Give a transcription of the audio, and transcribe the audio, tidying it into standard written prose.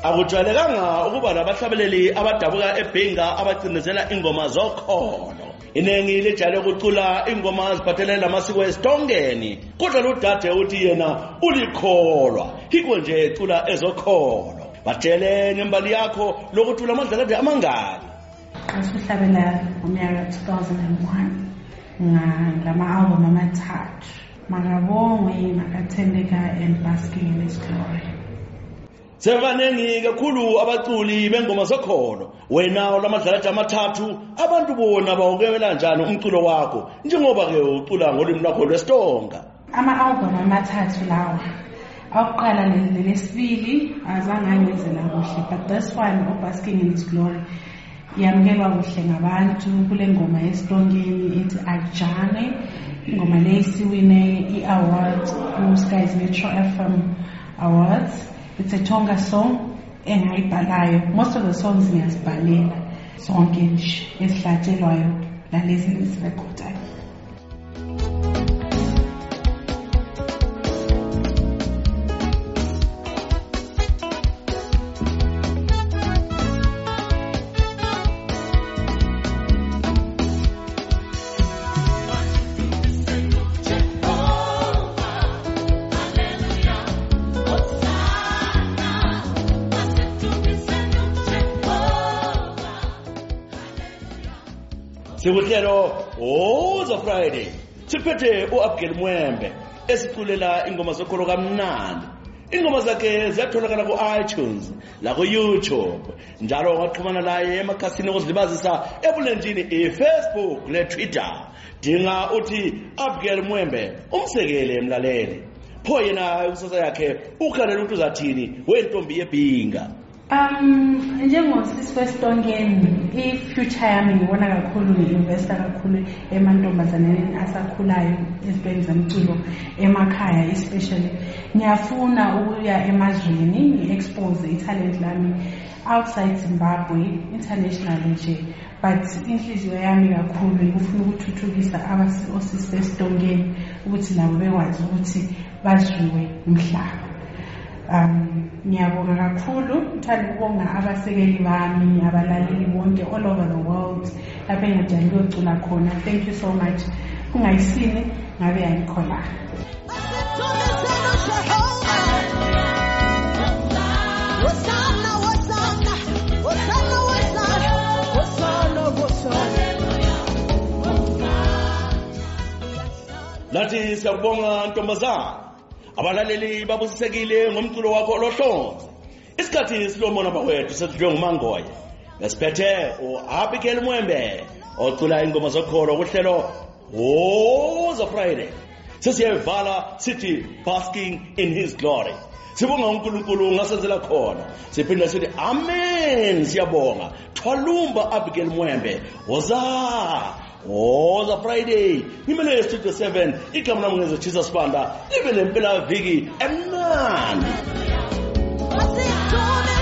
Akujwayelekanga ukuba nabahlabeleli abadabuka eBhinga abagcinezela ingoma zokholo. Inengi lijayele ukucula ingoma eziphathelene namasiko esitongeni. Kodwa lo dade uthi yena ulikholwa. Yikho nje ecula ezokholo. Batshele ngembali yakho lokuthula amadlakade amangaki. Ngasihlabela ngomnyaka 2001 ngama-album amathathu. Makabongwe, Makathendeka and Basking in His Glory. Sevanengi kakhulu abaculi bengoma zokholo. Wena olamadlakade amathathu abantu bona bawukela njani umculo wakho njengoba ke ucula ngolimi lwakho lwesitonga? Ama-album amathathu lawa. Awuqala lesibili azange angenzela kuhle, but this one, Basking in His Glory, yamkelwa kuhle ngabantu kule ngoma esitongeni ethi Ajane. Ingoma le siwine i-awards ku-Skies Metro FM Awards. It's a Tonga song engayibhalayo. Most of the songs ngiyazibhalela zonke nje esihlatshelwayo lalezi esirekhodayo. Sikuhlelo Woza Friday. Siphethe uAbigail Mwembe esiculela ingoma zokholo kamnandi. Ingoma zakhe ziyatholakala ku-iTunes la ku-YouTube. Njalo ungaxhumana naye emakhasini okuzilibazisa ebulenjini iFacebook leTwitter. Dinga uthi Abigail Mwembe umsekele emlaleli. Pho yena ikusasa yakhe ukhalela ukuthi uzathini wentombi yeBhinga. Njengosisi wesitongeni, i-future yami ngibona kakhulu ngi-investa kakhulu emantombazaneni asakhulayo ezintweni zomculo emakhaya especially. Ngiyafuna ukuya emazweni ngi-expose i-talent lami outside Zimbabwe, international nje. But inhliziyo yami kakhulu ngifuna ukuthuthukisa osisi besitongeni ukuthi nabo bekwazi ukuthi bazwiwe umhlaba. Ngiyabonga kakhulu, ngithanda ukubonga abasekeli bami, abalaleli bonke all over the world lapho engijayele ukuyocula khona. Thank you so much. Kungayisini ngabe ayikhola. Lathi siyabonga ntombazana. Abalaleli babusisekile ngomculo wakho olohlonze. Isikhathi silomona bakwethu sedlwe nguMangoye. Besiphethe uAbigail Mwembe ocula ingoma zokholo kuhlelo Woza Friday. Sesiyavala sithi Basking in His Glory. Sibonga uNkulunkulu ngasenzela khona. Siphinda sithi amen siyabonga. Thwalumba Abigail Mwembe. Woza Friday. Imele Studio 7 igama lami ngeze Jesus Banda. Libe lempela viki emnandi.